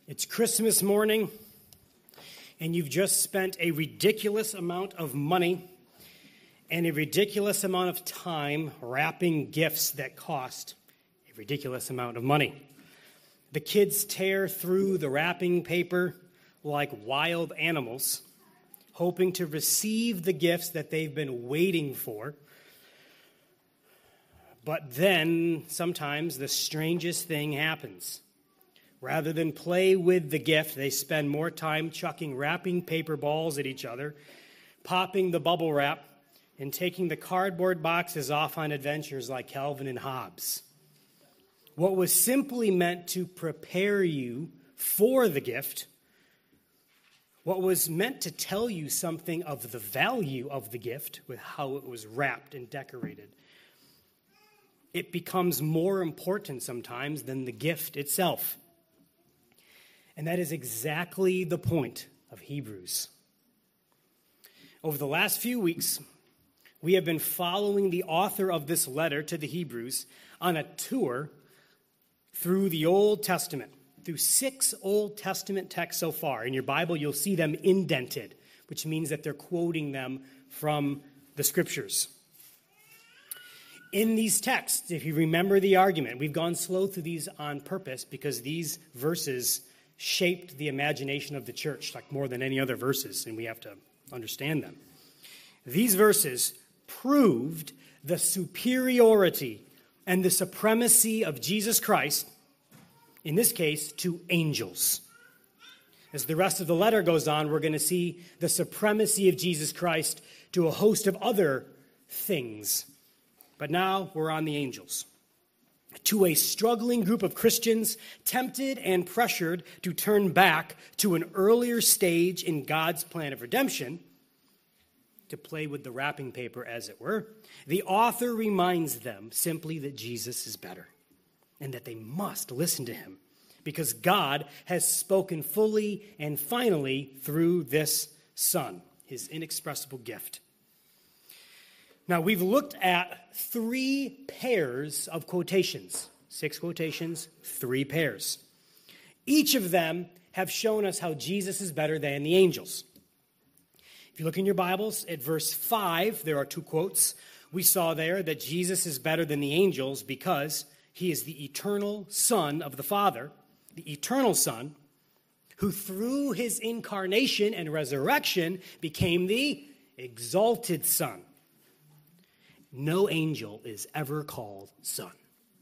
It's Christmas morning, and you've just spent a ridiculous amount of money and a ridiculous amount of time wrapping gifts that cost a ridiculous amount of money. The kids tear through the wrapping paper like wild animals, hoping to receive the gifts that they've been waiting for. But then, sometimes, the strangest thing happens. Rather than play with the gift, they spend more time chucking wrapping paper balls at each other, popping the bubble wrap, and taking the cardboard boxes off on adventures like Calvin and Hobbes. What was simply meant to prepare you for the gift, what was meant to tell you something of the value of the gift with how it was wrapped and decorated, it becomes more important sometimes than the gift itself. And that is exactly the point of Hebrews. Over the last few weeks, we have been following the author of this letter to the Hebrews on a tour through the Old Testament, through 6 Old Testament texts so far. In your Bible, you'll see them indented, which means that they're quoting them from the Scriptures. In these texts, if you remember the argument, we've gone slow through these on purpose because these verses shaped the imagination of the church like more than any other verses, and we have to understand them. These verses proved the superiority and the supremacy of Jesus Christ, in this case, to angels. As the rest of the letter goes on, we're going to see the supremacy of Jesus Christ to a host of other things. But now we're on the angels. To a struggling group of Christians tempted and pressured to turn back to an earlier stage in God's plan of redemption, to play with the wrapping paper as it were, the author reminds them simply that Jesus is better and that they must listen to him because God has spoken fully and finally through this Son, his inexpressible gift. Now, we've looked at 3 pairs of quotations. 6 quotations, 3 pairs. Each of them have shown us how Jesus is better than the angels. If you look in your Bibles, at verse 5, there are 2 quotes. We saw there that Jesus is better than the angels because he is the eternal Son of the Father, the eternal Son, who through his incarnation and resurrection became the exalted Son. No angel is ever called son.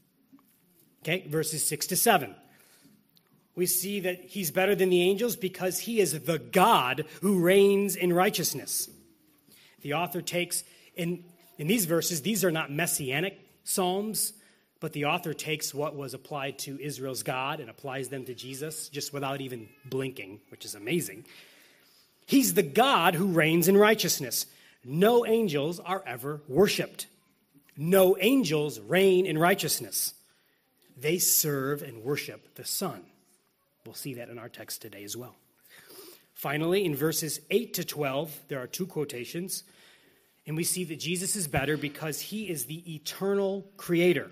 Okay, verses 6 to 7. We see that he's better than the angels because he is the God who reigns in righteousness. The author takes, in these verses, these are not messianic psalms, but the author takes what was applied to Israel's God and applies them to Jesus just without even blinking, which is amazing. He's the God who reigns in righteousness. No angels are ever worshipped. No angels reign in righteousness. They serve and worship the Son. We'll see that in our text today as well. Finally, in verses 8 to 12, there are 2 quotations, and we see that Jesus is better because he is the eternal creator.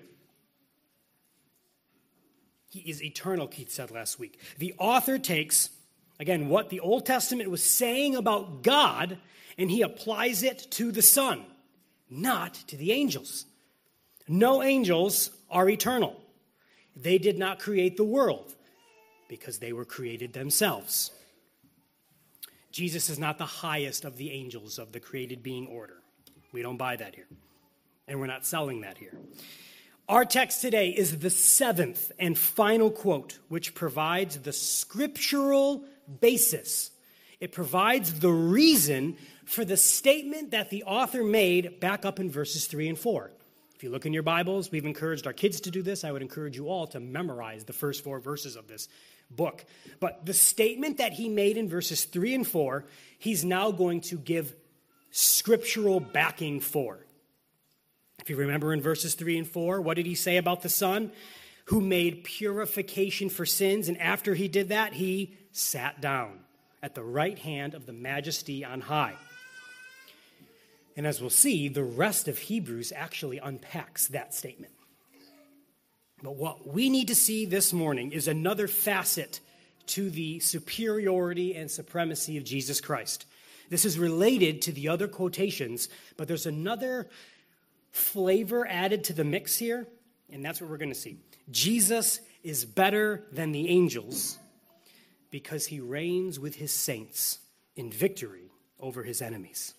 He is eternal, Keith said last week. The author takes, again, what the Old Testament was saying about God, and he applies it to the Son, not to the angels. No angels are eternal. They did not create the world because they were created themselves. Jesus is not the highest of the angels of the created being order. We don't buy that here, and we're not selling that here. Our text today is the 7th and final quote, which provides the scriptural basis. It provides the reason for the statement that the author made back up in verses 3 and 4. If you look in your Bibles, we've encouraged our kids to do this. I would encourage you all to memorize the first 4 verses of this book. But the statement that he made in verses 3 and 4, he's now going to give scriptural backing for. If you remember in verses 3 and 4, what did he say about the Son? Who made purification for sins, and after he did that, he sat down at the right hand of the Majesty on high. And as we'll see, the rest of Hebrews actually unpacks that statement. But what we need to see this morning is another facet to the superiority and supremacy of Jesus Christ. This is related to the other quotations, but there's another flavor added to the mix here, and that's what we're going to see. Jesus is better than the angels because he reigns with his saints in victory over his enemies.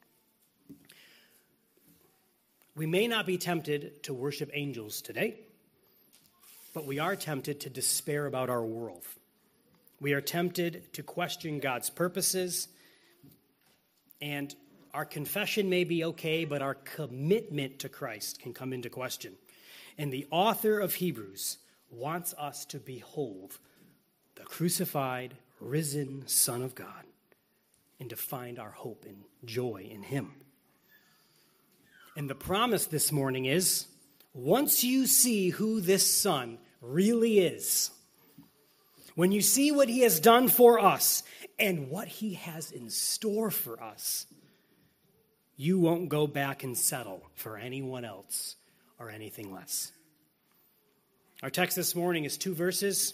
We may not be tempted to worship angels today, but we are tempted to despair about our world. We are tempted to question God's purposes, and our confession may be okay, but our commitment to Christ can come into question. And the author of Hebrews wants us to behold the crucified, risen Son of God and to find our hope and joy in him. And the promise this morning is, once you see who this Son really is, when you see what he has done for us and what he has in store for us, you won't go back and settle for anyone else or anything less. Our text this morning is 2 verses.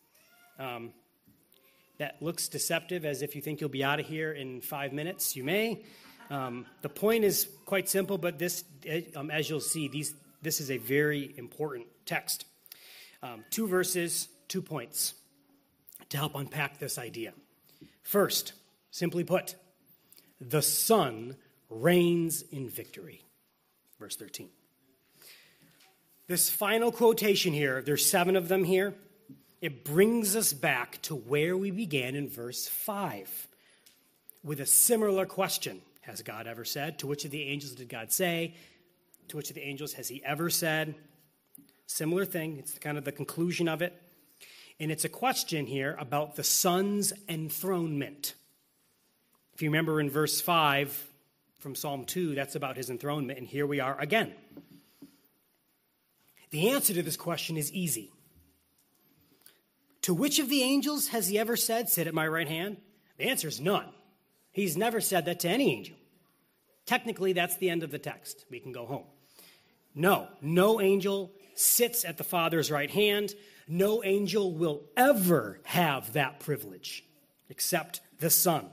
That looks deceptive, as if you think you'll be out of here in 5 minutes. You may. The point is quite simple, but this, as you'll see, this is a very important text. 2 verses, 2 points to help unpack this idea. First, simply put, the Son reigns in victory. Verse 13. This final quotation here, there's 7 of them here. It brings us back to where we began in verse 5 with a similar question. Has God ever said? To which of the angels did God say? To which of the angels has he ever said? Similar thing. It's kind of the conclusion of it. And it's a question here about the Son's enthronement. If you remember in verse 5 from Psalm 2, that's about his enthronement. And here we are again. The answer to this question is easy. To which of the angels has he ever said, sit at my right hand? The answer is none. He's never said that to any angel. Technically, that's the end of the text. We can go home. No angel sits at the Father's right hand. No angel will ever have that privilege except the Son.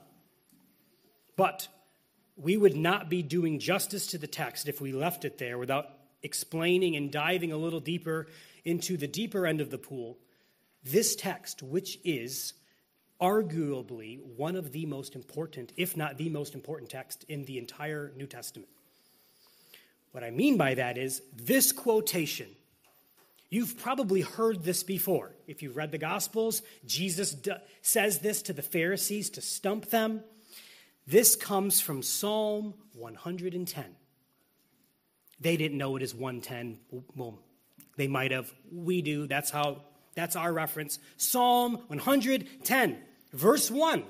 But we would not be doing justice to the text if we left it there without explaining and diving a little deeper into the deeper end of the pool. This text, which is arguably one of the most important, if not the most important text in the entire New Testament. What I mean by that is this quotation. You've probably heard this before. If you've read the Gospels, Jesus says this to the Pharisees to stump them. This comes from Psalm 110. They didn't know it as 110. Well, they might have. We do. That's our reference. Psalm 110, verse 1.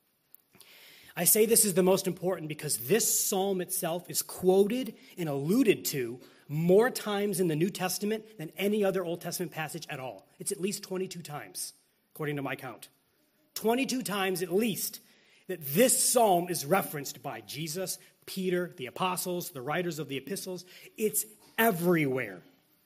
I say this is the most important because this psalm itself is quoted and alluded to more times in the New Testament than any other Old Testament passage at all. It's at least 22 times, according to my count. 22 times at least that this psalm is referenced by Jesus, Peter, the apostles, the writers of the epistles. It's everywhere.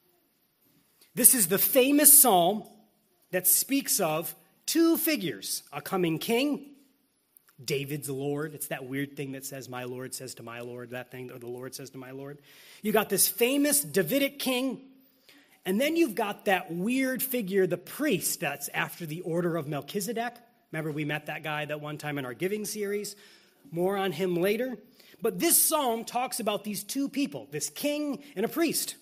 This is the famous psalm that speaks of 2 figures, a coming king, David's Lord. It's that weird thing that says, my Lord says to my Lord, that thing, or the Lord says to my Lord. You got this famous Davidic king, and then you've got that weird figure, the priest, that's after the order of Melchizedek. Remember, we met that guy that one time in our giving series. More on him later. But this psalm talks about these 2 people, this king and a priest.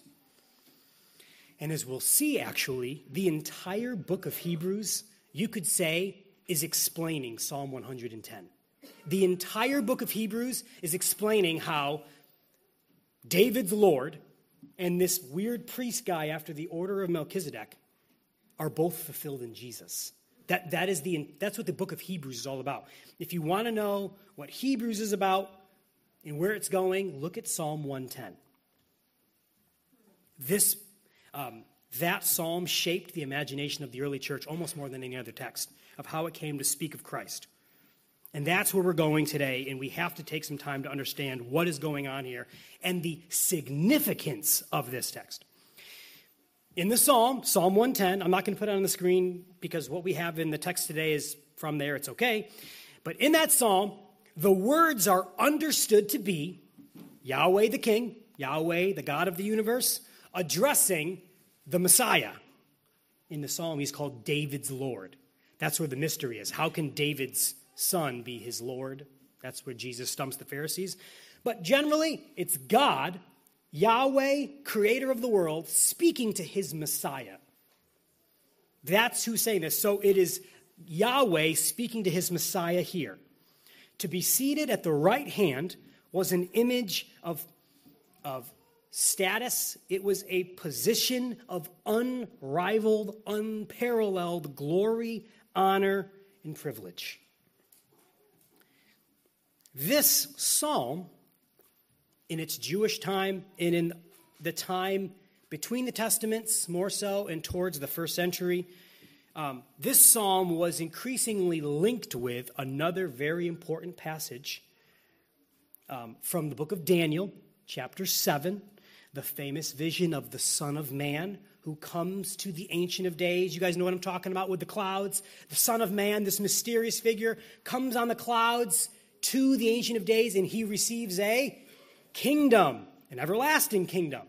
And as we'll see, actually, the entire book of Hebrews, you could say, is explaining Psalm 110. The entire book of Hebrews is explaining how David's Lord and this weird priest guy after the order of Melchizedek are both fulfilled in Jesus. That's what the book of Hebrews is all about. If you want to know what Hebrews is about and where it's going, look at Psalm 110. That psalm shaped the imagination of the early church almost more than any other text of how it came to speak of Christ. And that's where we're going today, and we have to take some time to understand what is going on here and the significance of this text. In the Psalm 110, I'm not going to put it on the screen because what we have in the text today is from there, it's okay. But in that Psalm, the words are understood to be Yahweh the King, Yahweh the God of the universe, addressing the Messiah. In the Psalm, he's called David's Lord. That's where the mystery is. How can David's son be his Lord? That's where Jesus stumps the Pharisees. But generally, it's God, Yahweh, creator of the world, speaking to his Messiah. That's who's saying this. So it is Yahweh speaking to his Messiah here. To be seated at the right hand was an image of status. It was a position of unrivaled, unparalleled glory, honor, and privilege. This psalm, in its Jewish time and in the time between the Testaments, more so, and towards the first century, this psalm was increasingly linked with another very important passage from the book of Daniel, chapter 7, the famous vision of the Son of Man who comes to the Ancient of Days. You guys know what I'm talking about with the clouds. The Son of Man, this mysterious figure, comes on the clouds to the Ancient of Days, and he receives a kingdom, an everlasting kingdom.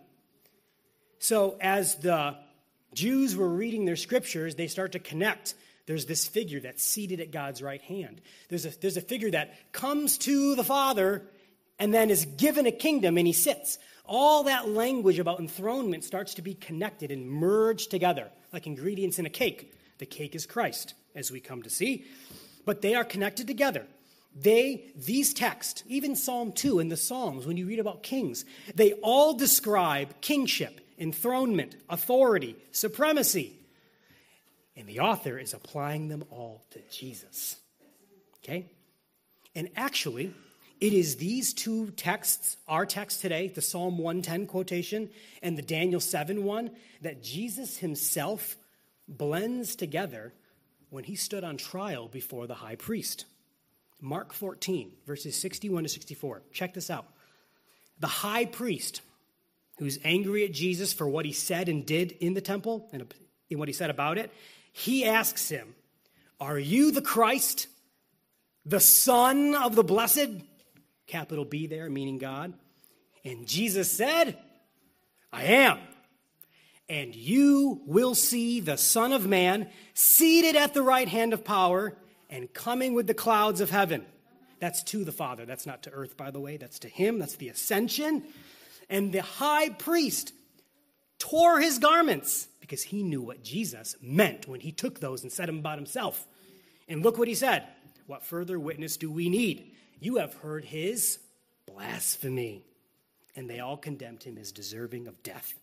So as the Jews were reading their scriptures, they start to connect. There's this figure that's seated at God's right hand. There's a figure that comes to the Father and then is given a kingdom, and he sits. All that language about enthronement starts to be connected and merged together like ingredients in a cake. The cake is Christ, as we come to see. But they are connected together. These texts, even Psalm 2 and the Psalms, when you read about kings, they all describe kingship, enthronement, authority, supremacy. And the author is applying them all to Jesus. Okay? And actually, it is these two texts, our text today, the Psalm 110 quotation and the Daniel 7 one, that Jesus himself blends together when he stood on trial before the high priest. Mark 14, verses 61 to 64. Check this out. The high priest, who's angry at Jesus for what he said and did in the temple and in what he said about it, he asks him, "Are you the Christ, the Son of the Blessed?" Capital B there, meaning God. And Jesus said, "I am. And you will see the Son of Man seated at the right hand of power and coming with the clouds of heaven." That's to the Father. That's not to earth, by the way. That's to him. That's the ascension. And the high priest tore his garments because he knew what Jesus meant when he took those and said them about himself. And look what he said. "What further witness do we need? You have heard his blasphemy." And they all condemned him as deserving of death.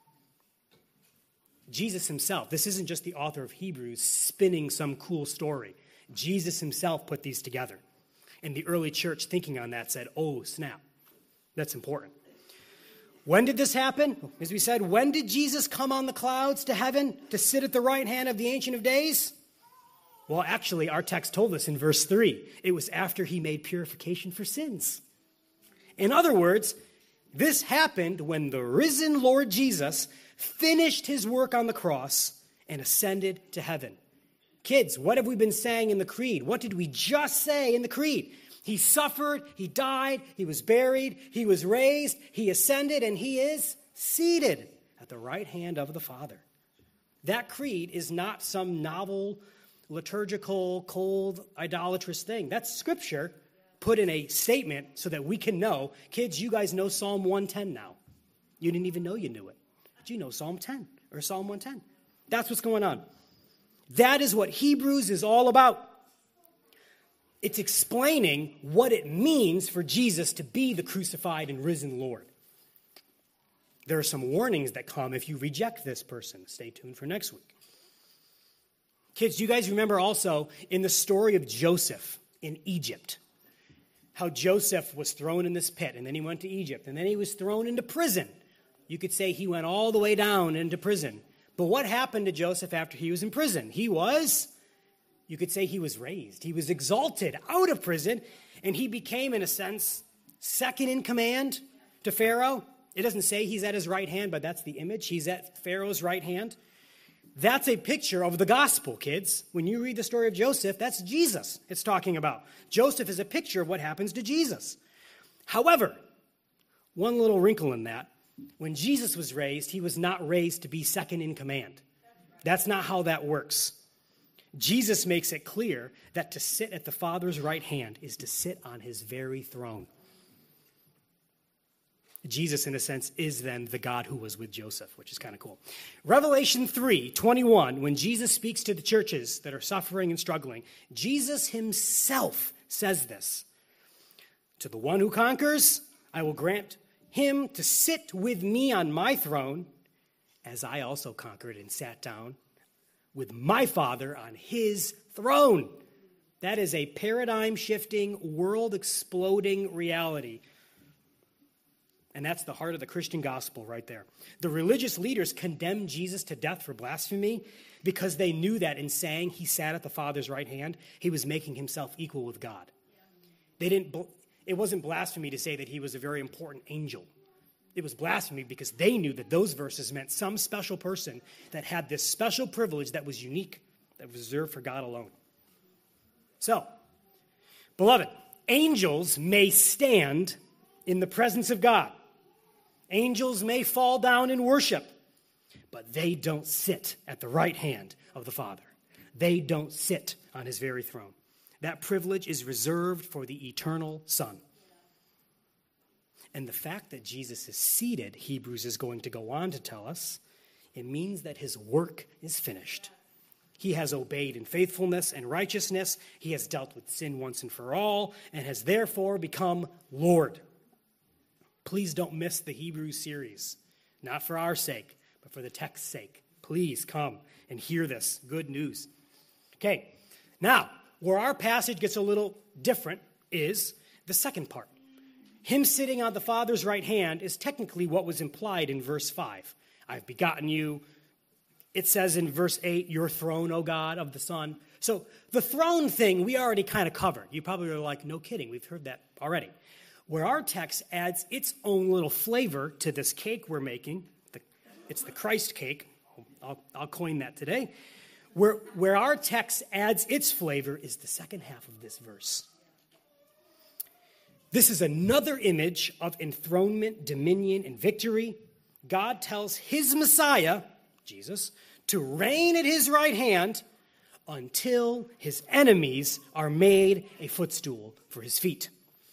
Jesus himself, this isn't just the author of Hebrews spinning some cool story. Jesus himself put these together. And the early church thinking on that said, oh, snap. That's important. When did this happen? As we said, when did Jesus come on the clouds to heaven to sit at the right hand of the Ancient of Days? Well, actually, our text told us in verse 3. It was after he made purification for sins. In other words, this happened when the risen Lord Jesus finished his work on the cross and ascended to heaven. Kids, what have we been saying in the creed? What did we just say in the creed? He suffered, he died, he was buried, he was raised, he ascended, and he is seated at the right hand of the Father. That creed is not some novel, liturgical, cold, idolatrous thing. That's Scripture put in a statement so that we can know. Kids, you guys know Psalm 110 now. You didn't even know you knew it. But you know Psalm 10 or Psalm 110. That's what's going on. That is what Hebrews is all about. It's explaining what it means for Jesus to be the crucified and risen Lord. There are some warnings that come if you reject this person. Stay tuned for next week. Kids, you guys remember also in the story of Joseph in Egypt, how Joseph was thrown in this pit, and then he went to Egypt, and then he was thrown into prison. You could say he went all the way down into prison. But what happened to Joseph after he was in prison? You could say he was raised. He was exalted out of prison, and he became, in a sense, second in command to Pharaoh. It doesn't say he's at his right hand, but that's the image. He's at Pharaoh's right hand. That's a picture of the gospel, kids. When you read the story of Joseph, that's Jesus it's talking about. Joseph is a picture of what happens to Jesus. However, one little wrinkle in that, when Jesus was raised, he was not raised to be second in command. That's not how that works. Jesus makes it clear that to sit at the Father's right hand is to sit on his very throne. Jesus, in a sense, is then the God who was with Joseph, which is kind of cool. Revelation 3:21, when Jesus speaks to the churches that are suffering and struggling, Jesus himself says this. To the one who conquers, I will grant him to sit with me on my throne, as I also conquered and sat down with my Father on his throne. That is a paradigm-shifting, world-exploding reality. And that's the heart of the Christian gospel right there. The religious leaders condemned Jesus to death for blasphemy because they knew that in saying he sat at the Father's right hand, he was making himself equal with God. It wasn't blasphemy to say that he was a very important angel. It was blasphemy because they knew that those verses meant some special person that had this special privilege that was unique, that was reserved for God alone. So, beloved, angels may stand in the presence of God. Angels may fall down in worship, but they don't sit at the right hand of the Father. They don't sit on his very throne. That privilege is reserved for the eternal Son. And the fact that Jesus is seated, Hebrews is going to go on to tell us, it means that his work is finished. He has obeyed in faithfulness and righteousness. He has dealt with sin once and for all, and has therefore become Lord. Please don't miss the Hebrews series, not for our sake, but for the text's sake. Please come and hear this good news. Okay, now, where our passage gets a little different is the second part. Him sitting on the Father's right hand is technically what was implied in verse 5. I've begotten you. It says in verse 8, your throne, O God, of the Son. So the throne thing we already kind of covered. You probably are like, no kidding, we've heard that already. Where our text adds its own little flavor to this cake we're making, it's the Christ cake. I'll coin that today. Where our text adds its flavor is the second half of this verse. This is another image of enthronement, dominion, and victory. God tells his Messiah, Jesus, to reign at his right hand until his enemies are made a footstool for his feet.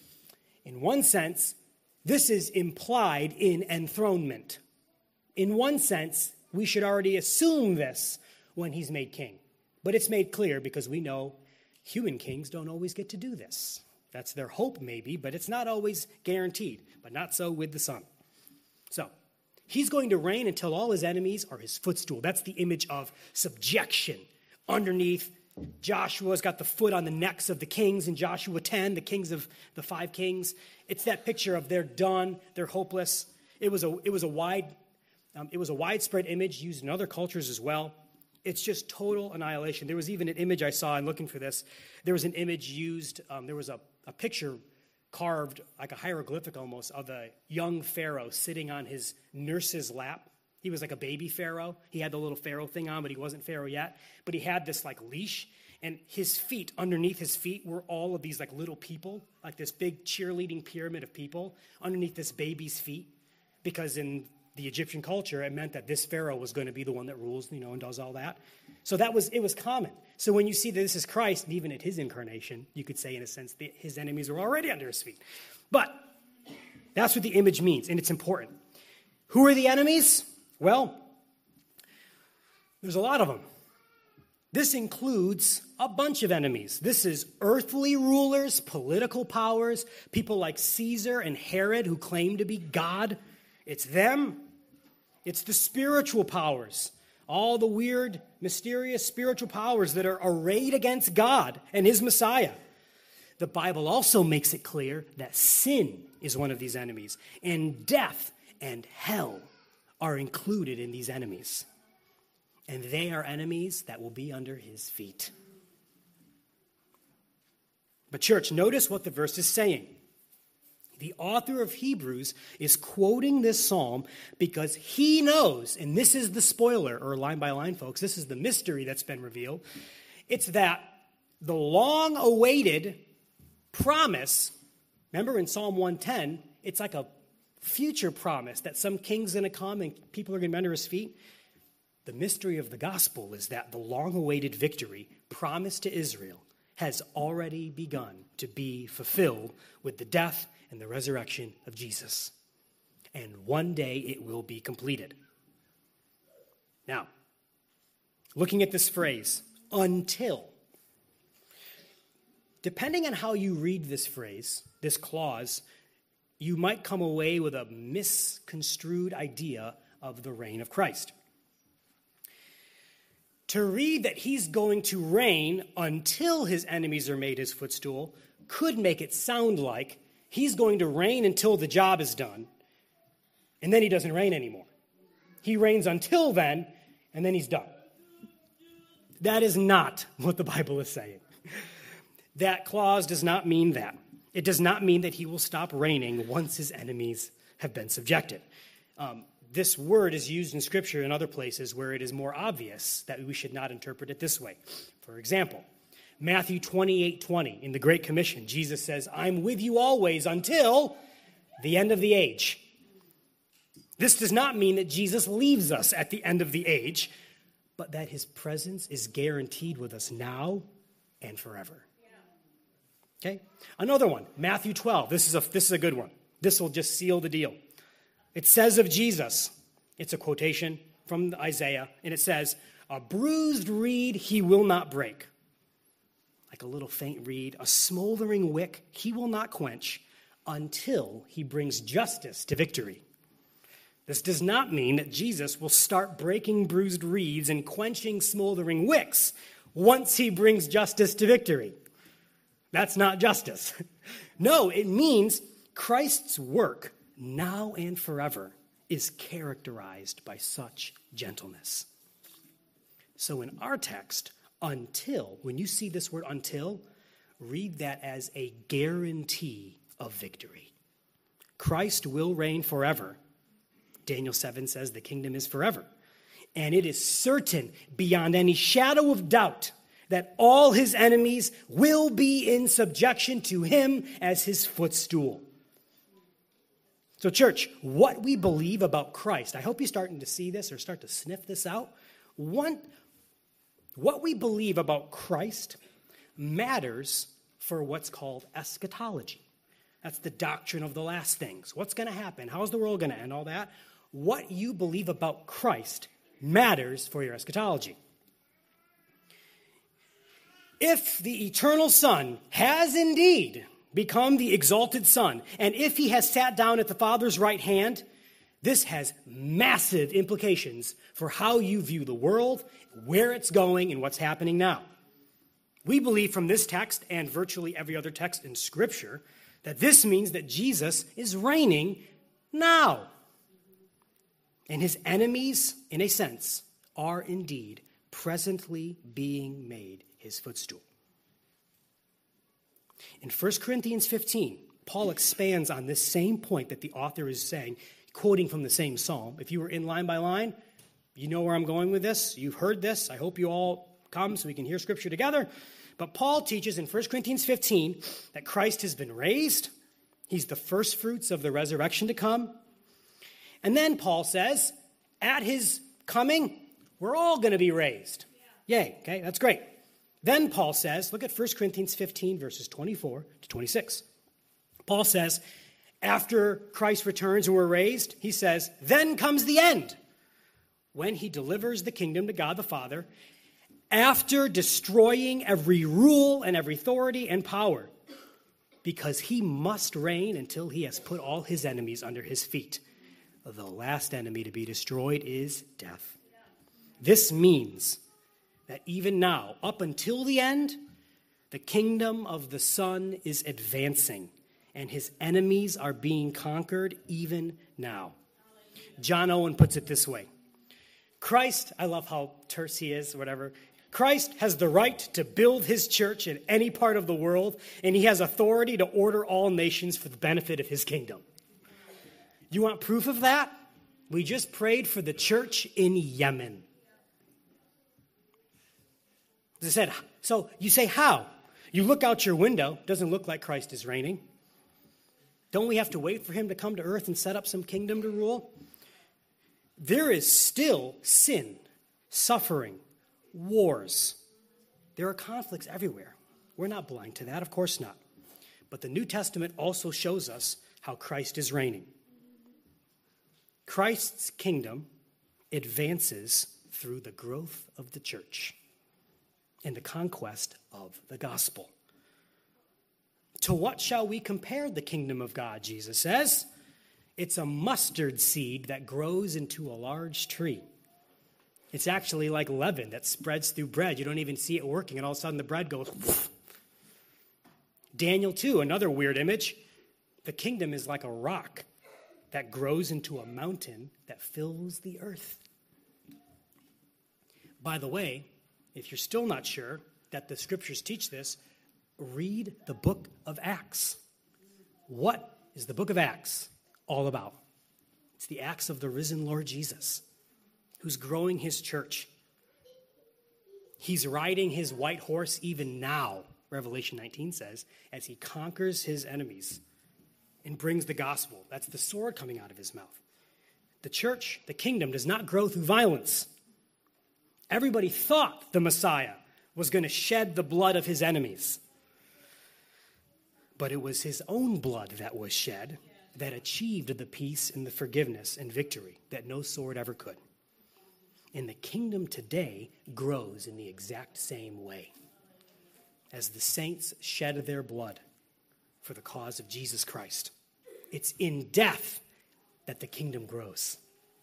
In one sense, this is implied in enthronement. In one sense, we should already assume this when he's made king. But it's made clear because we know human kings don't always get to do this. That's their hope maybe, but it's not always guaranteed. But not so with the Son. So, he's going to reign until all his enemies are his footstool. That's the image of subjection. Underneath, Joshua's got the foot on the necks of the kings in Joshua 10, the kings of the 5 kings. It's that picture of they're done, they're hopeless. It was a widespread image used in other cultures as well. It's just total annihilation. There was even an image I saw in looking for this. There was an image used, there was a picture carved, like a hieroglyphic almost, of a young pharaoh sitting on his nurse's lap. He was like a baby pharaoh. He had the little pharaoh thing on, but he wasn't pharaoh yet. But he had this like leash, and his feet, underneath his feet, were all of these like little people, like this big cheerleading pyramid of people underneath this baby's feet. Because in the Egyptian culture, it meant that this pharaoh was going to be the one that rules, and does all that. So it was common. So when you see that this is Christ, and even at his incarnation, you could say in a sense that his enemies were already under his feet. But that's what the image means, and it's important. Who are the enemies? Well, there's a lot of them. This includes a bunch of enemies. This is earthly rulers, political powers, people like Caesar and Herod who claim to be God. It's them. It's the spiritual powers, all the weird, mysterious spiritual powers that are arrayed against God and his Messiah. The Bible also makes it clear that sin is one of these enemies, and death and hell are included in these enemies. And they are enemies that will be under his feet. But church, notice what the verse is saying. The author of Hebrews is quoting this psalm because he knows, and this is the spoiler, or line by line, folks, this is the mystery that's been revealed. It's that the long-awaited promise, remember in Psalm 110, it's like a future promise that some king's going to come and people are going to be under his feet. The mystery of the gospel is that the long-awaited victory promised to Israel has already begun to be fulfilled with the death and the resurrection of Jesus. And one day it will be completed. Now, looking at this phrase, until. Depending on how you read this phrase, this clause, you might come away with a misconstrued idea of the reign of Christ. To read that he's going to reign until his enemies are made his footstool could make it sound like he's going to reign until the job is done, and then he doesn't reign anymore. He reigns until then, and then he's done. That is not what the Bible is saying. That clause does not mean that. It does not mean that he will stop reigning once his enemies have been subjected. This word is used in Scripture in other places where it is more obvious that we should not interpret it this way. For example, Matthew 28:20, in the Great Commission, Jesus says, I'm with you always until the end of the age. This does not mean that Jesus leaves us at the end of the age, but that his presence is guaranteed with us now and forever. Okay? Another one, Matthew 12. This is a good one. This will just seal the deal. It says of Jesus, it's a quotation from Isaiah, and it says, a bruised reed he will not break. Like a little faint reed, a smoldering wick he will not quench until he brings justice to victory. This does not mean that Jesus will start breaking bruised reeds and quenching smoldering wicks once he brings justice to victory. That's not justice. No, it means Christ's work now and forever is characterized by such gentleness. So in our text, until, when you see this word until, read that as a guarantee of victory. Christ will reign forever. Daniel 7 says the kingdom is forever. And it is certain beyond any shadow of doubt that all his enemies will be in subjection to him as his footstool. So, church, what we believe about Christ, I hope you're starting to see this or start to sniff this out. What we believe about Christ matters for what's called eschatology. That's the doctrine of the last things. What's going to happen? How's the world going to end? All that. What you believe about Christ matters for your eschatology. If the eternal Son has indeed become the exalted Son, and if he has sat down at the Father's right hand, this has massive implications for how you view the world, where it's going, and what's happening now. We believe from this text and virtually every other text in Scripture that this means that Jesus is reigning now. And his enemies, in a sense, are indeed presently being made his footstool. In 1 Corinthians 15, Paul expands on this same point that the author is saying, quoting from the same psalm. If you were in line by line, you know where I'm going with this. You've heard this. I hope you all come so we can hear Scripture together. But Paul teaches in 1 Corinthians 15 that Christ has been raised. He's the first fruits of the resurrection to come. And then Paul says, at his coming, we're all going to be raised. Yay, okay, that's great. Then Paul says, look at 1 Corinthians 15, verses 24 to 26. Paul says, after Christ returns and we're raised, he says, then comes the end, when he delivers the kingdom to God the Father, after destroying every rule and every authority and power, because he must reign until he has put all his enemies under his feet. The last enemy to be destroyed is death. This means that even now, up until the end, the kingdom of the Son is advancing, and his enemies are being conquered even now. John Owen puts it this way. Christ, I love how terse he is, whatever. Christ has the right to build his church in any part of the world, and he has authority to order all nations for the benefit of his kingdom. You want proof of that? We just prayed for the church in Yemen. As I said, so you say, how? You look out your window, doesn't look like Christ is reigning. Don't we have to wait for him to come to earth and set up some kingdom to rule? There is still sin, suffering, wars. There are conflicts everywhere. We're not blind to that, of course not. But the New Testament also shows us how Christ is reigning. Christ's kingdom advances through the growth of the church and the conquest of the gospel. To what shall we compare the kingdom of God, Jesus says? It's a mustard seed that grows into a large tree. It's actually like leaven that spreads through bread. You don't even see it working, and all of a sudden the bread goes whoosh. Daniel 2, another weird image. The kingdom is like a rock that grows into a mountain that fills the earth. By the way, if you're still not sure that the scriptures teach this, read the book of Acts. What is the book of Acts all about? It's the acts of the risen Lord Jesus, who's growing his church. He's riding his white horse even now, Revelation 19 says, as he conquers his enemies and brings the gospel. That's the sword coming out of his mouth. The church, the kingdom, does not grow through violence. Everybody thought the Messiah was going to shed the blood of his enemies. But it was his own blood that was shed that achieved the peace and the forgiveness and victory that no sword ever could. And the kingdom today grows in the exact same way as the saints shed their blood for the cause of Jesus Christ. It's in death that the kingdom grows.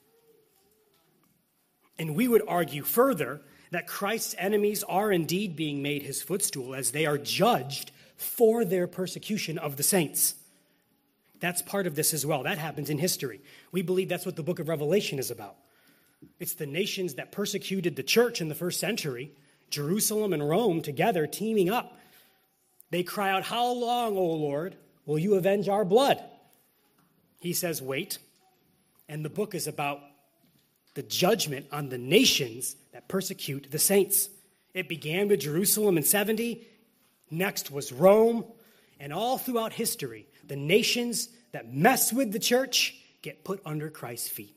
And we would argue further that Christ's enemies are indeed being made his footstool as they are judged for their persecution of the saints. That's part of this as well. That happens in history. We believe that's what the book of Revelation is about. It's the nations that persecuted the church in the first century, Jerusalem and Rome together teaming up. They cry out, "How long, O Lord, will you avenge our blood?" He says, "Wait." And the book is about the judgment on the nations that persecute the saints. It began with Jerusalem in 70. Next was Rome. And all throughout history, the nations that mess with the church get put under Christ's feet.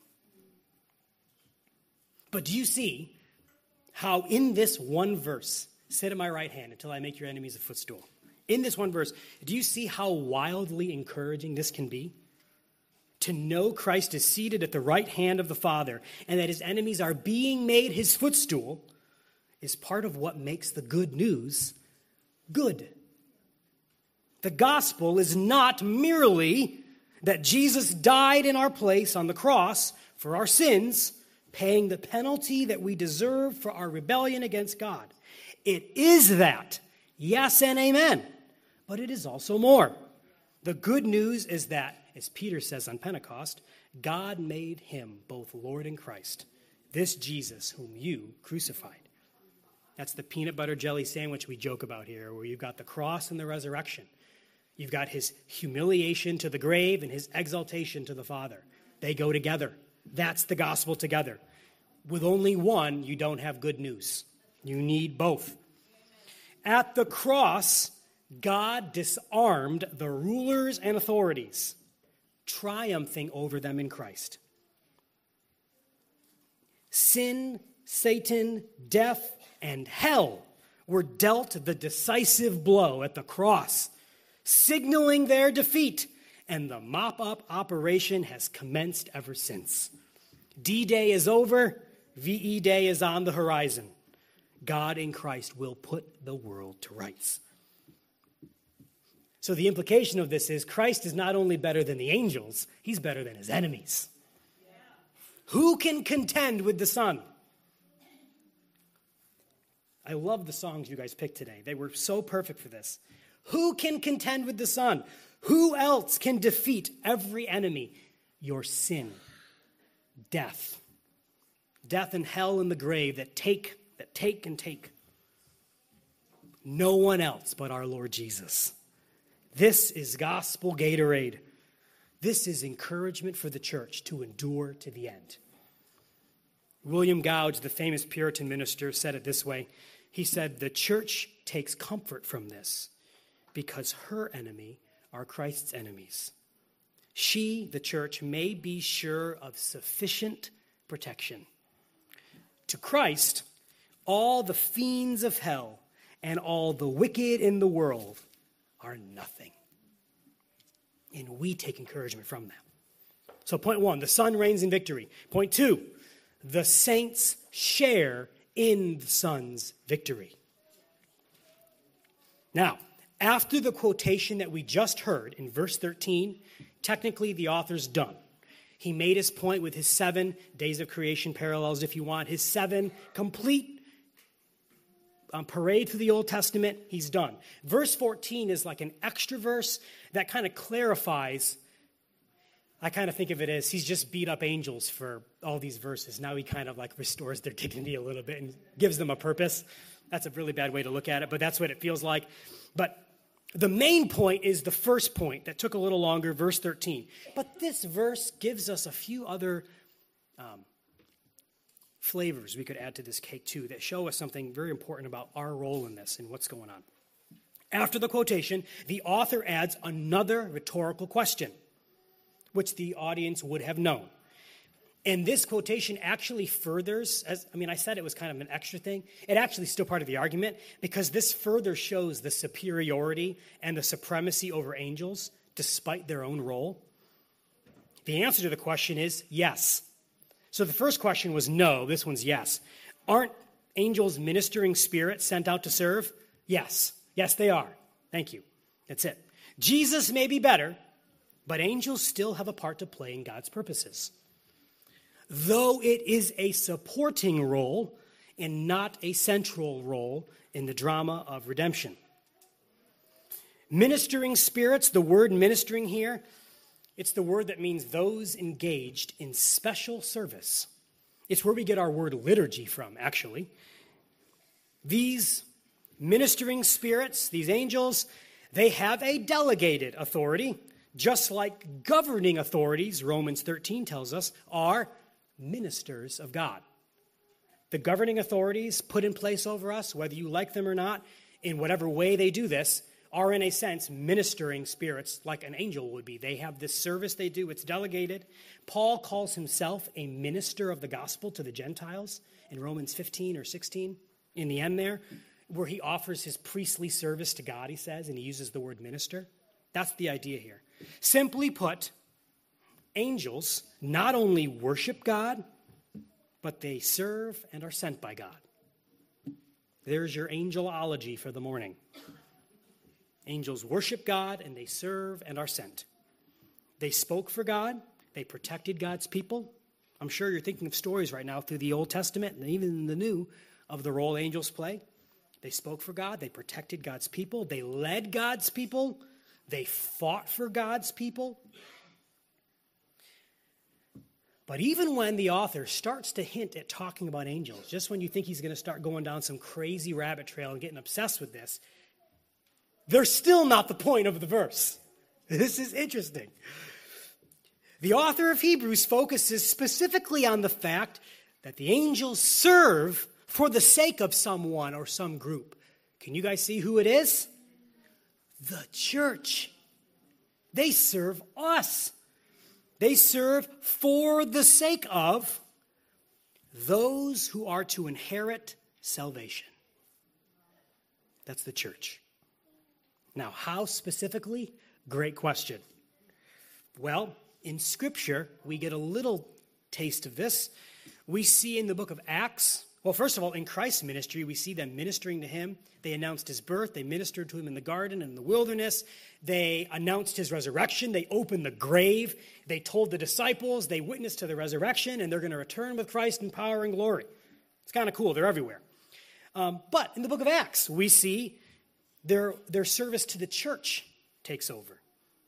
But do you see how in this one verse, sit at my right hand until I make your enemies a footstool. In this one verse, do you see how wildly encouraging this can be? To know Christ is seated at the right hand of the Father and that his enemies are being made his footstool is part of what makes the good news good. The gospel is not merely that Jesus died in our place on the cross for our sins, paying the penalty that we deserve for our rebellion against God. It is that, yes and amen, but it is also more. The good news is that, as Peter says on Pentecost, God made him both Lord and Christ, this Jesus whom you crucified. That's the peanut butter jelly sandwich we joke about here, where you've got the cross and the resurrection. You've got his humiliation to the grave and his exaltation to the Father. They go together. That's the gospel together. With only one, you don't have good news. You need both. At the cross, God disarmed the rulers and authorities, triumphing over them in Christ. Sin, Satan, death, and hell were dealt the decisive blow at the cross, signaling their defeat, and the mop-up operation has commenced ever since. D-Day is over. VE Day is on the horizon. God in Christ will put the world to rights. So the implication of this is Christ is not only better than the angels, he's better than his enemies. Yeah. Who can contend with the Son? I love the songs you guys picked today. They were so perfect for this. Who can contend with the Son? Who else can defeat every enemy? Your sin, death and hell and the grave that take and take. No one else but our Lord Jesus. This is gospel Gatorade. This is encouragement for the church to endure to the end. William Gouge, the famous Puritan minister, said it this way. He said, the church takes comfort from this because her enemy are Christ's enemies. She, the church, may be sure of sufficient protection. To Christ, all the fiends of hell and all the wicked in the world are nothing. And we take encouragement from them. So point 1, the Son reigns in victory. Point 2, the saints share in the Son's victory. Now, after the quotation that we just heard in verse 13, technically the author's done. He made his point with his 7 days of creation parallels, if you want, his 7 complete parade through the Old Testament. He's done. Verse 14 is like an extra verse that kind of clarifies. I kind of think of it as he's just beat up angels for all these verses. Now he kind of like restores their dignity a little bit and gives them a purpose. That's a really bad way to look at it, but that's what it feels like. But the main point is the first point that took a little longer, verse 13. But this verse gives us a few other flavors we could add to this cake too that show us something very important about our role in this and what's going on. After the quotation, the author adds another rhetorical question, which the audience would have known. And this quotation actually furthers, I said it was kind of an extra thing. It actually is still part of the argument because this further shows the superiority and the supremacy over angels despite their own role. The answer to the question is yes. So the first question was no, this one's yes. Aren't angels ministering spirits sent out to serve? Yes. Yes, they are. Thank you. That's it. Jesus may be better, but angels still have a part to play in God's purposes. Though it is a supporting role and not a central role in the drama of redemption. Ministering spirits, the word ministering here, it's the word that means those engaged in special service. It's where we get our word liturgy from, actually. These ministering spirits, these angels, they have a delegated authority, just like governing authorities, Romans 13 tells us, are ministers of God. The governing authorities put in place over us, whether you like them or not, in whatever way they do this, are in a sense ministering spirits like an angel would be. They have this service they do. It's delegated. Paul calls himself a minister of the gospel to the Gentiles in Romans 15 or 16 in the end there, where he offers his priestly service to God, he says, and he uses the word minister. That's the idea here. Simply put, angels not only worship God, but they serve and are sent by God. There's your angelology for the morning. Angels worship God, and they serve and are sent. They spoke for God. They protected God's people. I'm sure you're thinking of stories right now through the Old Testament and even in the New of the role angels play. They spoke for God. They protected God's people. They led God's people. They fought for God's people. But even when the author starts to hint at talking about angels, just when you think he's going to start going down some crazy rabbit trail and getting obsessed with this, they're still not the point of the verse. This is interesting. The author of Hebrews focuses specifically on the fact that the angels serve for the sake of someone or some group. Can you guys see who it is? The church. They serve us. They serve for the sake of those who are to inherit salvation. That's the church. Now, how specifically? Great question. Well, in Scripture, we get a little taste of this. We see in the book of Acts, well, first of all, in Christ's ministry, we see them ministering to him. They announced his birth. They ministered to him in the garden and in the wilderness. They announced his resurrection. They opened the grave. They told the disciples. They witnessed to the resurrection, and they're going to return with Christ in power and glory. It's kind of cool. They're everywhere. But in the book of Acts, we see their service to the church takes over.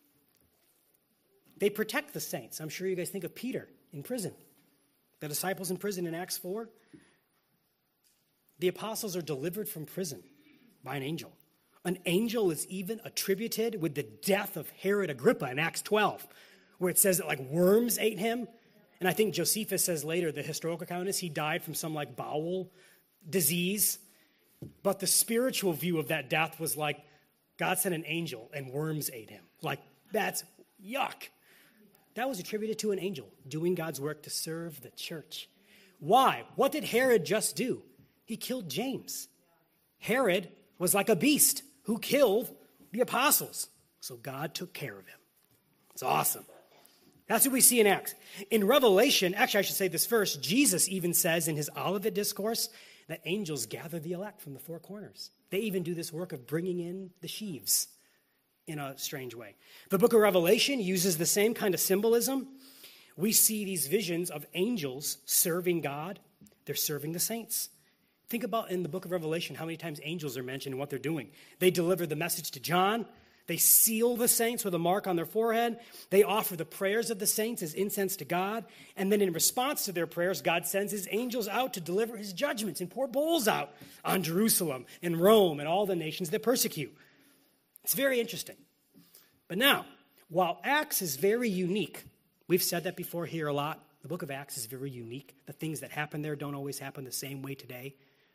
They protect the saints. I'm sure you guys think of Peter in prison. The disciples in prison in Acts 4. The apostles are delivered from prison. by an angel. An angel is even attributed with the death of Herod Agrippa in Acts 12, where it says that like worms ate him. And I think Josephus says later, the historical account is he died from some like bowel disease. But the spiritual view of that death was like God sent an angel and worms ate him. Like, that's yuck. That was attributed to an angel doing God's work to serve the church. Why? What did Herod just do? He killed James. Herod was like a beast who killed the apostles. So God took care of him. It's awesome. That's what we see in Acts. In Revelation, actually I should say this first, Jesus even says in his Olivet Discourse that angels gather the elect from the four corners. They even do this work of bringing in the sheaves in a strange way. The book of Revelation uses the same kind of symbolism. We see these visions of angels serving God. They're serving the saints. Think about in the book of Revelation how many times angels are mentioned and what they're doing. They deliver the message to John. They seal the saints with a mark on their forehead. They offer the prayers of the saints as incense to God. And then in response to their prayers, God sends his angels out to deliver his judgments and pour bowls out on Jerusalem and Rome and all the nations that persecute. It's very interesting. But now, while Acts is very unique, we've said that before here a lot, the book of Acts is very unique. The things that happen there don't always happen the same way today.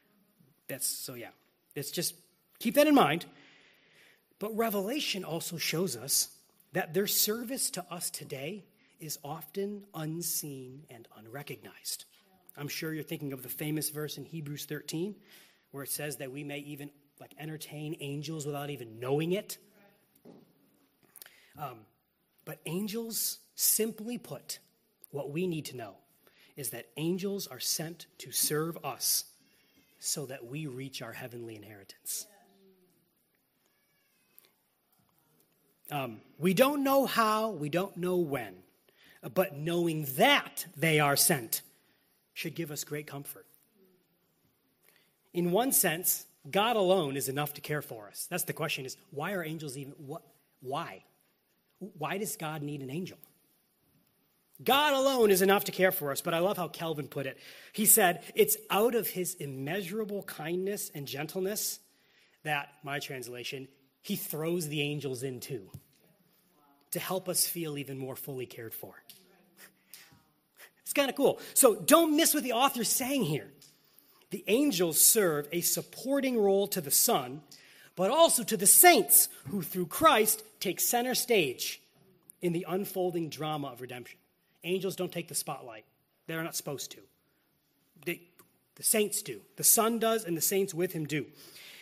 It's just keep that in mind. But Revelation also shows us that their service to us today is often unseen and unrecognized. I'm sure you're thinking of the famous verse in Hebrews 13, where it says that we may even entertain angels without even knowing it. But angels, simply put, what we need to know is that angels are sent to serve us so that we reach our heavenly inheritance. We don't know how, we don't know when, but knowing that they are sent should give us great comfort. In one sense, God alone is enough to care for us. That's the question is, why are angels even, why? Why does God need an angel? God alone is enough to care for us, but I love how Calvin put it. He said, it's out of his immeasurable kindness and gentleness that, my translation, he throws the angels in too, to help us feel even more fully cared for. It's kind of cool. So don't miss what the author's saying here. The angels serve a supporting role to the Son, but also to the saints who through Christ take center stage in the unfolding drama of redemption. Angels don't take the spotlight. They're not supposed to. The saints do. The Son does, and the saints with him do.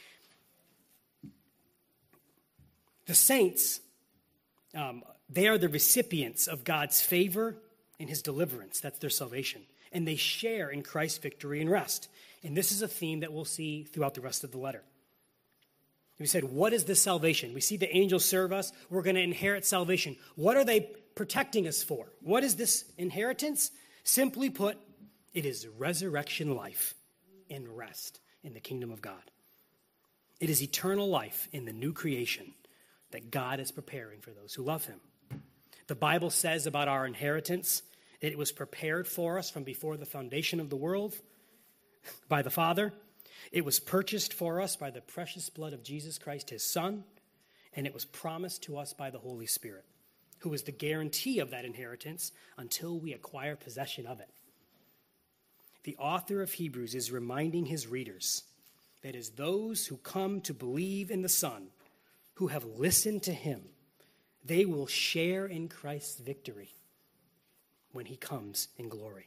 The saints, they are the recipients of God's favor and his deliverance. That's their salvation. And they share in Christ's victory and rest. And this is a theme that we'll see throughout the rest of the letter. We said, what is this salvation? We see the angels serve us. We're going to inherit salvation. What are they protecting us for? What is this inheritance? Simply put, it is resurrection life and rest in the kingdom of God. It is eternal life in the new creation that God is preparing for those who love him. The Bible says about our inheritance that it was prepared for us from before the foundation of the world by the Father. It was purchased for us by the precious blood of Jesus Christ, his Son, and it was promised to us by the Holy Spirit, who is the guarantee of that inheritance until we acquire possession of it. The author of Hebrews is reminding his readers that as those who come to believe in the Son, who have listened to him, they will share in Christ's victory when he comes in glory.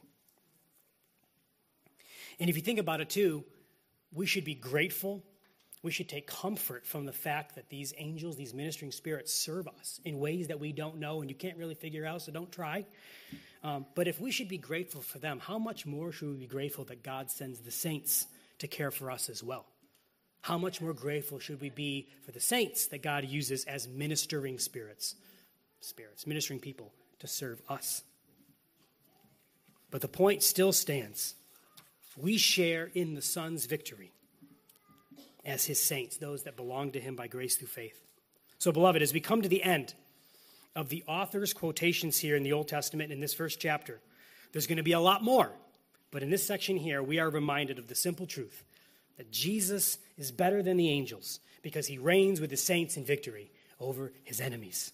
And if you think about it too, we should be grateful. We should take comfort from the fact that these angels, these ministering spirits, serve us in ways that we don't know and you can't really figure out, so don't try. But if we should be grateful for them, how much more should we be grateful that God sends the saints to care for us as well? How much more grateful should we be for the saints that God uses as ministering spirits, ministering people to serve us? But the point still stands. We share in the Son's victory as his saints, those that belong to him by grace through faith. So, beloved, as we come to the end of the author's quotations here in the Old Testament in this first chapter, there's going to be a lot more. But in this section here, we are reminded of the simple truth that Jesus is better than the angels because he reigns with the saints in victory over his enemies.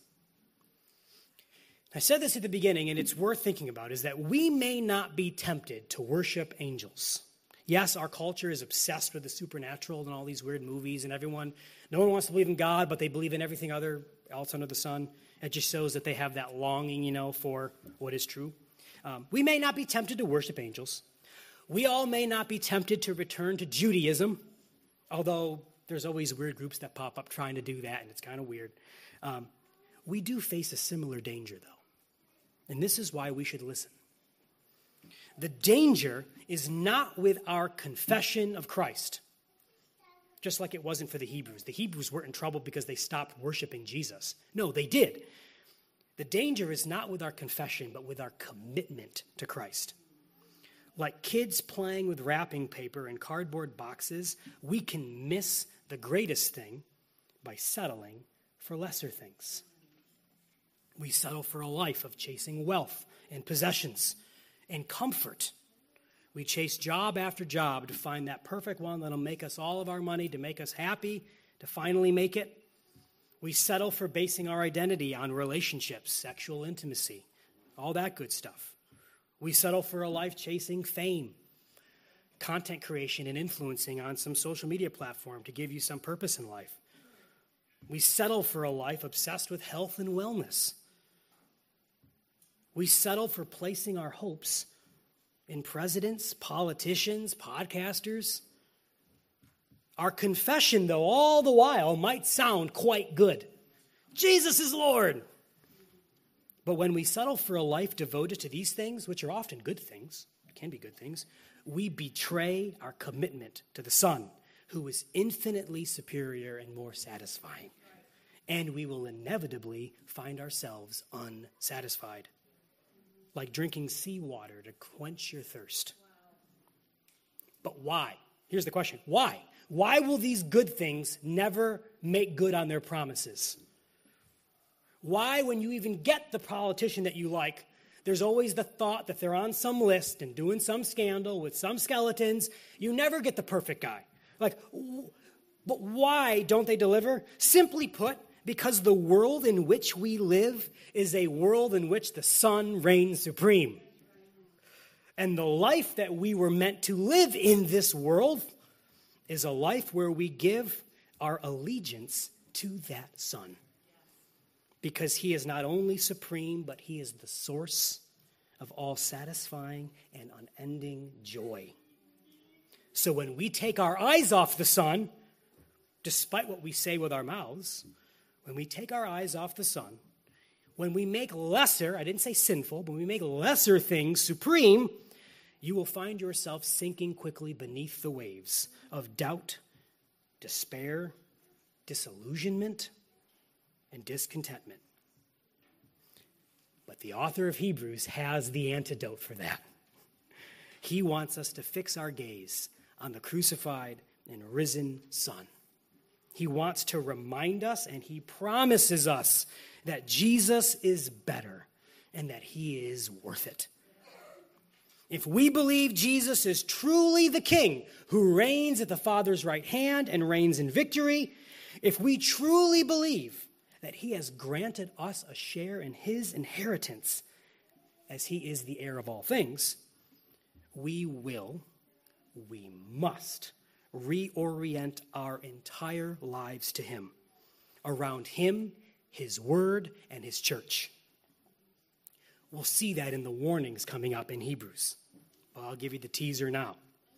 I said this at the beginning, and it's worth thinking about, is that we may not be tempted to worship angels. Yes, our culture is obsessed with the supernatural and all these weird movies, and no one wants to believe in God, but they believe in everything else under the sun. It just shows that they have that longing, for what is true. We may not be tempted to worship angels. We all may not be tempted to return to Judaism, although there's always weird groups that pop up trying to do that, and it's kind of weird. We do face a similar danger, though. And this is why we should listen. The danger is not with our confession of Christ, just like it wasn't for the Hebrews. The Hebrews weren't in trouble because they stopped worshiping Jesus. No, they did. The danger is not with our confession, but with our commitment to Christ. Like kids playing with wrapping paper and cardboard boxes, we can miss the greatest thing by settling for lesser things. We settle for a life of chasing wealth and possessions and comfort. We chase job after job to find that perfect one that'll make us all of our money, to make us happy, to finally make it. We settle for basing our identity on relationships, sexual intimacy, all that good stuff. We settle for a life chasing fame, content creation, and influencing on some social media platform to give you some purpose in life. We settle for a life obsessed with health and wellness. We settle for placing our hopes in presidents, politicians, podcasters. Our confession, though, all the while might sound quite good. Jesus is Lord. But when we settle for a life devoted to these things, which are often good things, can be good things, we betray our commitment to the Son, who is infinitely superior and more satisfying. And we will inevitably find ourselves unsatisfied, like drinking seawater to quench your thirst. But why? Here's the question. Why? Why will these good things never make good on their promises? Why, when you even get the politician that you like, there's always the thought that they're on some list and doing some scandal with some skeletons? You never get the perfect guy. But why don't they deliver? Simply put, because the world in which we live is a world in which the Son reigns supreme. And the life that we were meant to live in this world is a life where we give our allegiance to that Son. Because he is not only supreme, but he is the source of all satisfying and unending joy. So when we take our eyes off the Son, despite what we say with our mouths, when we take our eyes off the Son, when we make lesser, I didn't say sinful, but when we make lesser things supreme, you will find yourself sinking quickly beneath the waves of doubt, despair, disillusionment, and discontentment. But the author of Hebrews has the antidote for that. He wants us to fix our gaze on the crucified and risen Son. He wants to remind us, and he promises us, that Jesus is better and that he is worth it. If we believe Jesus is truly the King who reigns at the Father's right hand and reigns in victory, if we truly believe that he has granted us a share in his inheritance, as he is the heir of all things, we must reorient our entire lives to him, around him, his word, and his church. We'll see that in the warnings coming up in Hebrews. But I'll give you the teaser now.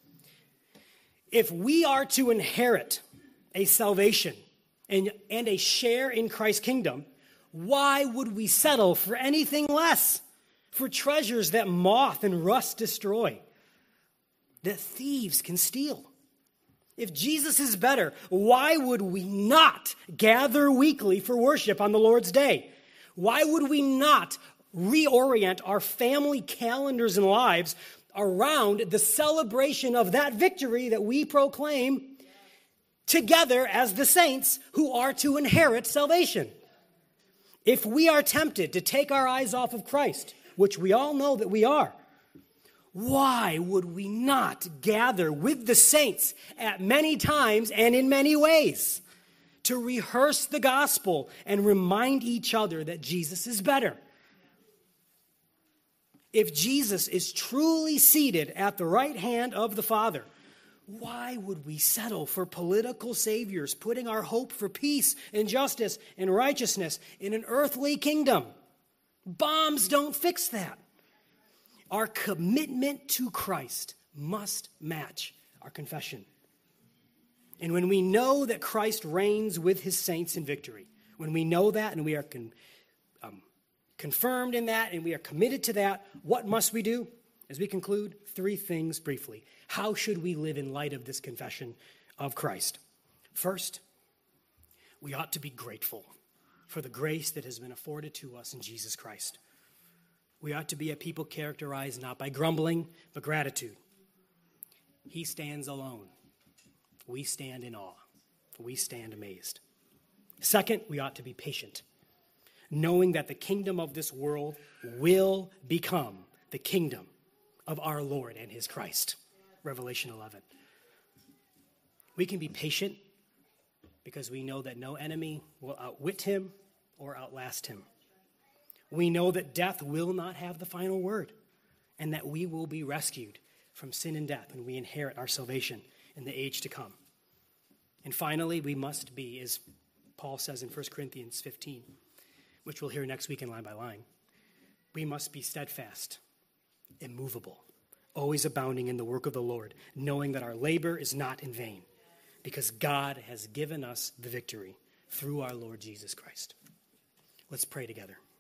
If we are to inherit a salvation and a share in Christ's kingdom, why would we settle for anything less? For treasures that moth and rust destroy, that thieves can steal. If Jesus is better, why would we not gather weekly for worship on the Lord's day? Why would we not reorient our family calendars and lives around the celebration of that victory that we proclaim together as the saints who are to inherit salvation? If we are tempted to take our eyes off of Christ, which we all know that we are, why would we not gather with the saints at many times and in many ways to rehearse the gospel and remind each other that Jesus is better? If Jesus is truly seated at the right hand of the Father, why would we settle for political saviors, putting our hope for peace and justice and righteousness in an earthly kingdom? Bombs don't fix that. Our commitment to Christ must match our confession. And when we know that Christ reigns with his saints in victory, when we know that and we are confirmed in that and we are committed to that, what must we do? As we conclude, 3 things briefly. How should we live in light of this confession of Christ? First, we ought to be grateful for the grace that has been afforded to us in Jesus Christ. We ought to be a people characterized not by grumbling, but gratitude. He stands alone. We stand in awe. We stand amazed. Second, we ought to be patient, knowing that the kingdom of this world will become the kingdom of our Lord and his Christ. Revelation 11. We can be patient because we know that no enemy will outwit him or outlast him. We know that death will not have the final word and that we will be rescued from sin and death and we inherit our salvation in the age to come. And finally, we must be, as Paul says in 1 Corinthians 15, which we'll hear next week in Line by Line, we must be steadfast, immovable, always abounding in the work of the Lord, knowing that our labor is not in vain, because God has given us the victory through our Lord Jesus Christ. Let's pray together.